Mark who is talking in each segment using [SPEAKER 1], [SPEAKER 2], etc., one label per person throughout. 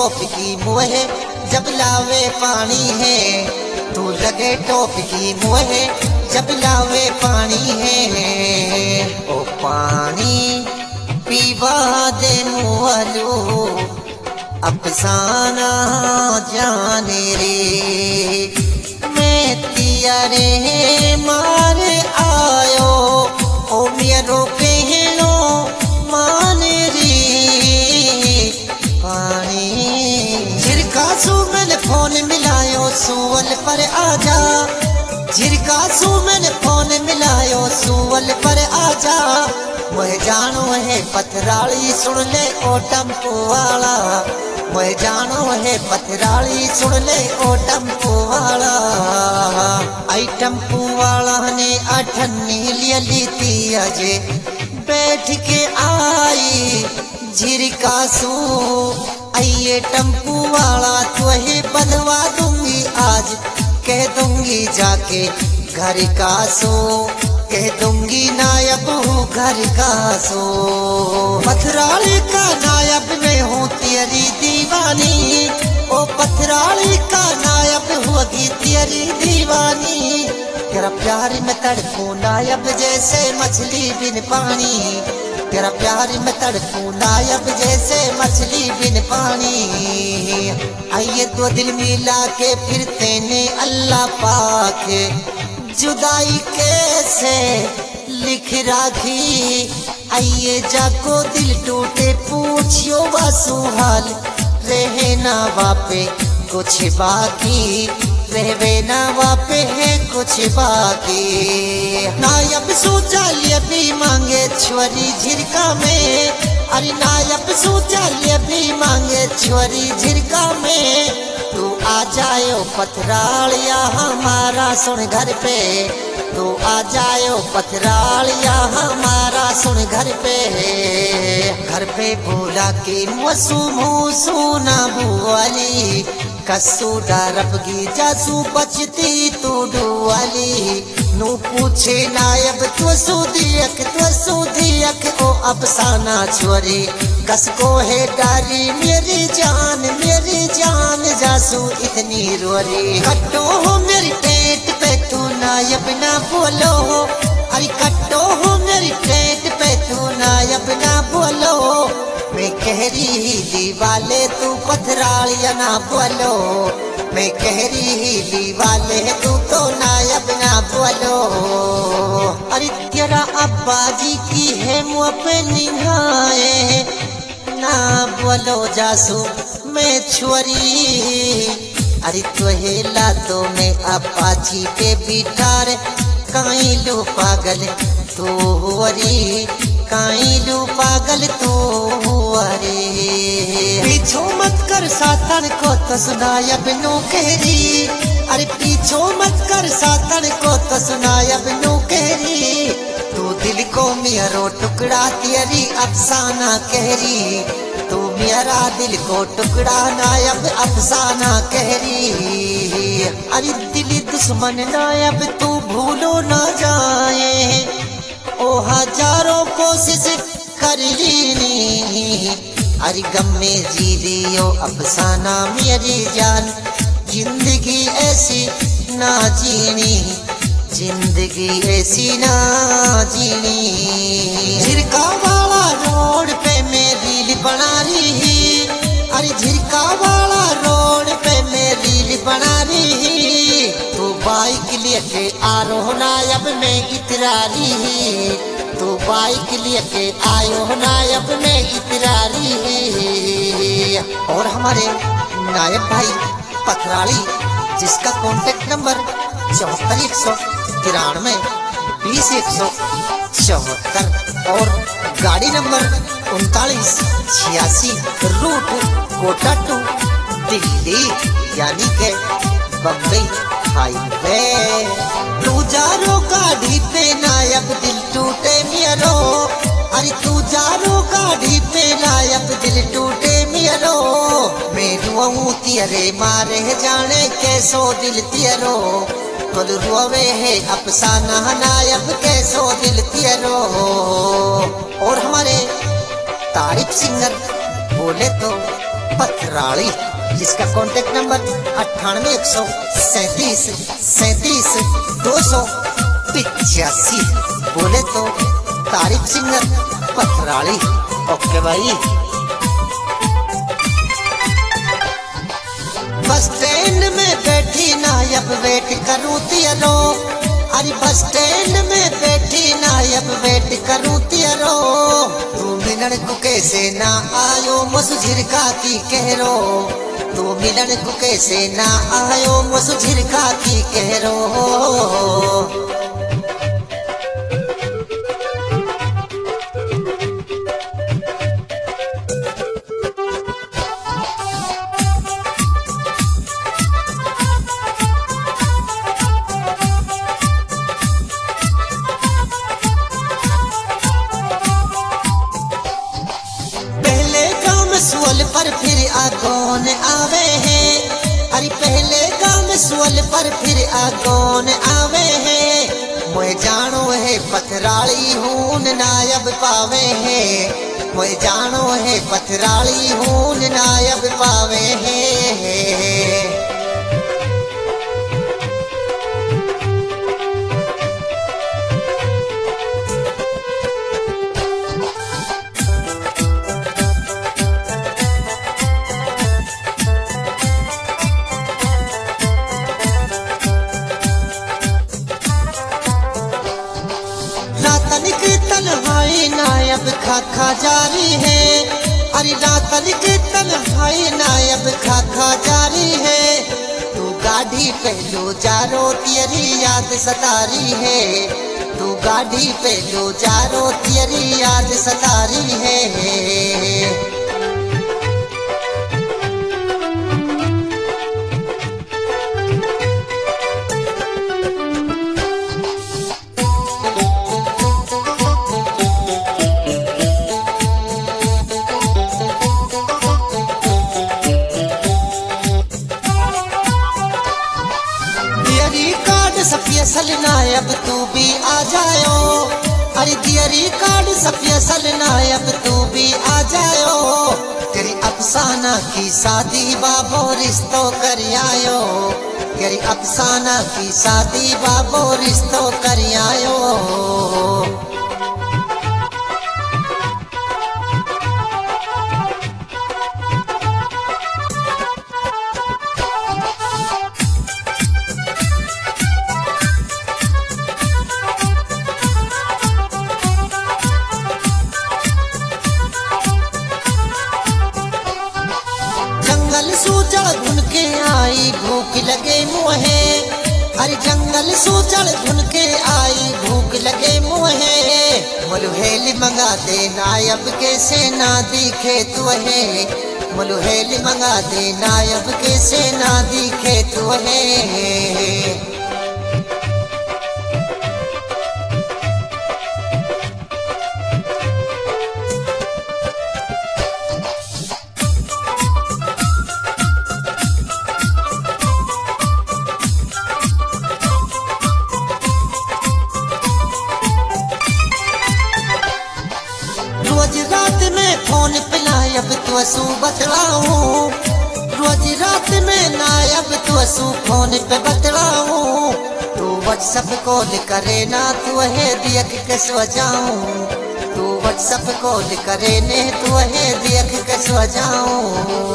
[SPEAKER 1] टोप की मुहे जब लावे पानी है, तू लगे टोप की मुहे जब लावे पानी है। ओ पानी पीवा दे मुहलो अफसाना जाने रे, मैं तियारे मार आयो ओ मेरो कहलो मान रे। पानी झिरका सू मैंने फोन मिलायो सुअल पर आजा, झिरका सू मैंने फोन मिलायो सुअल पर आजा। मैं जानो है पथराली सुन ले ओ टम्पू वाला, मैं जानो है पथराली सुन ले ओ टम्पू वाला। आई टम्पू वाला ने अठन्नी लियली थी अजे बैठ के आई झिरका सू। आइए टम्पू वाला तुहे बंधवा दूंगी आज, कह दूंगी जाके घर का सो, कह दूंगी नायब हूँ घर का सो। पथराली का नायब मैं हूँ तेरी दीवानी, ओ पथराली का नायब होगी तेरी दीवानी। तेरा प्यार में तड़पूं नायब जैसे मछली बिन पानी, तेरा प्यार में तड़पूं नायब जैसे मछली बिन पानी। आइए दो दिल मिला के फिरते ने अल्लाह पाक जुदाई कैसे लिख राखी। आइए जाको दिल टूटे पूछियो वासु हाल, रहे ना वापे कुछ बाकी, रहवे ना वापे है कुछ बाकी। नायब सोचा लिया भी मांगे छुरी झिरका में, अरे नायब सोचा लिया भी मांगे छुरी झिरका में। तू आ जायो पथरालिया हमारा सुन घर पे, तू आ जायो पथरालिया हमारा सुन घर पे। घर पे बोला कि मसू मूसू ना बुआली, कसू डरबगी जासू बचती तू डुआली। नू पूछे नायब तो सुदियक ओ अफसाना छोरी, कसको है डारी मेरी जान जासू इतनी रोरी। कट्टो हो मेरी पेट पे तू नायब ना बोलो, अरे कट्टो हो मेरी पेट पे तू नायब ना बोलो। मैं कह रही दीवाले तू पथरालिया ना बोलो, मैं कह रही दीवाले तू तो नायब ना बोलो। अरे तेरा अब्बा जी की है मुँह पे निगाहे ना बोलो जासू मैं छुरी। अरे तुहे लातो में अपाची पे बिठार काई लो पागल तू वरी, काई लो पागल तू अरे। पीछो मत कर सातन को तो सुनायब नो कहरी, अरे पीछो मत कर सातन को तो सुनायब नो कहरी। तू दिल को मेरो टुकड़ा तेरी अफसाना कहरी, तू मेरा दिल को टुकड़ा नायब अफसाना कहरी। अरे दिल दुश्मन नायब तू भूलो ना जाए, ओ हजारों कोशिश कर लीनी। अरे गम में जी लियो अफसाना मेरी जान, जिंदगी ऐसी ना जीनी, जिंदगी ऐसी ना जीनी। झिरका वाला रोड पे मैं रील बना रही, अरे झिरका वाला रोड पे मैं रील बना रही। तू बाइक लेके आरो नायब में इतरा रही, तू बाइक लेके आयो नायब में इतरा रही। और हमारे नायब भाई पथराली जिसका कॉन्टेक्ट नंबर 74 193 20 174 और गाड़ी number 39 86 route Kota to Delhi यानी के बम्बई हाईवे। तू जारो गाड़ी पे नायब दिल टूटे मेरो, अरे तू जारो गाड़ी पे नायब दिल टूटे मेरो। मैं रुआऊं तेरे मारे जाने कैसो दिल तेरो, खुद रोवे है अफसाना नायब कैसो दिल तेरो। और हमारे तारीफ सिंगर बोले तो पथराली, जिसका कॉन्टेक्ट नंबर 9817373285। बोले तो तारिक सिंगर पथराली। ओके भाई। बस स्टैंड में बैठी ना अब वेट करूं तियरो, अरे बस स्टैंड में बैठी ना अब वेट करूं तियरो। तू मिलन को कैसे ना आयो मुझ झिरका की कहरो, तू मिलन को कैसे ना आयो मुझ झिरका की कहरो। सुअल पर फिर आगोन आवे हैं, अरे पहले काम सुअल पर फिर आगोन आवे हैं। मैं जानो है पथराली हून नायब पावे हैं, मैं जानो है पथराली हून नायब पावे हैं। तन्हाई नायब खाखा जारी है, अरे रातन की तन्हाई नायब खाखा जारी है। तू गाड़ी पे लो जारो तेरी याद सतारी है, तू गाड़ी पे लो जारो तेरी याद सतारी है। सफियल नायब तू भी आ जायो, अरे दियरी कार्ड सफियल नायब तू भी आ जायो। तेरी अफसाना की शादी बाबो रिश्तो कर आयो, तेरी अफसाना की शादी बाबो रिश्तो कर आयो। घुन के आई भूख लगे मुहे, अरे जंगल सूचड़ घुन के आई भूख लगे मुहे। मलुहेल मंगा दे नायब के से ना दिखे तुहे, मलुहेल मंगा दे नायब के से ना दिखे तुहे। रोज रात में फोन पे नायब तो असू बतलाऊं, रोज रात में नायब तो असू फोन पे बतलाऊं। तू व्हाट्सएप कॉल करे ना तू है देख के सो जाऊं, तू व्हाट्सएप कॉल करे ने तू है देख के सो जाऊं।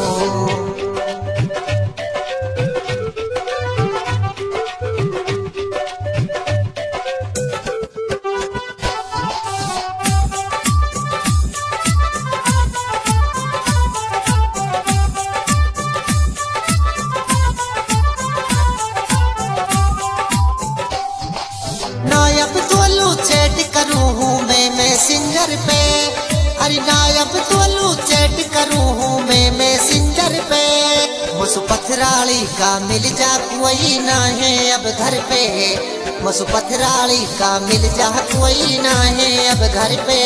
[SPEAKER 1] चैट करूँ हूँ मैं मैसेंजर पे, अरे नायब तोलू चैट करूँ हूँ मैं मैसेंजर पे। मुझे पथराली का मिल जा कोई ना है अब घर पे, मुझे पथराली का मिल जा कोई ना है अब घर पे।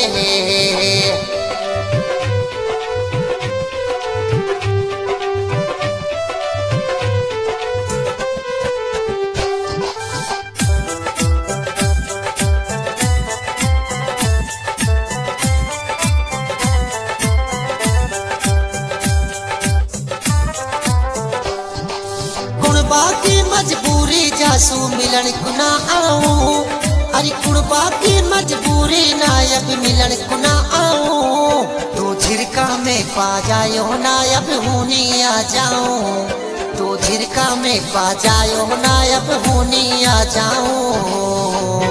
[SPEAKER 1] सू मिलन कुना आऊं अरे कुड़बा की मजबूरी नायब मिलन कुना आऊं तो झिरका में पा जायो नायब हुनी आ जाऊं तो झिरका में पा जायो नायब हुनी आ जाऊं।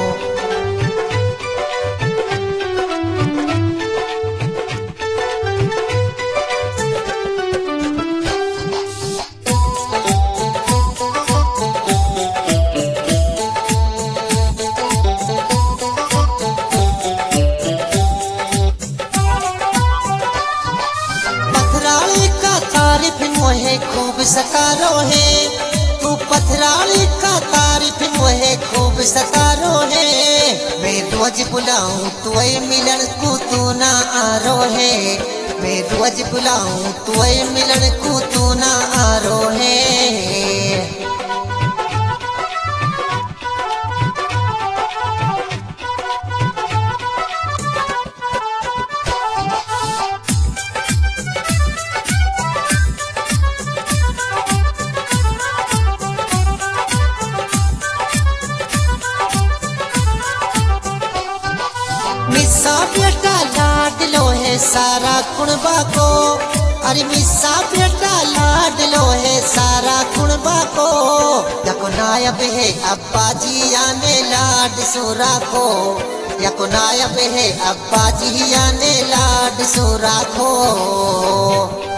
[SPEAKER 1] मोहे खूब सतारो है तू पथराली का तारीफ मोहे खूब सतारो है मैं रोज बुलाऊं तू मिलन को तू ना आरो है मैं रोज बुलाऊं तू मिलन को तू ना आरो है। मिस्सा बेटा लाडलो है सारा कुणबा को अरे मिस्सा बेटा लाडलो है सारा कुणबा को यको नायब है अब्बा जी आने लाड सोरा को यको नायब है अब्बा जी आने लाड सोरा को।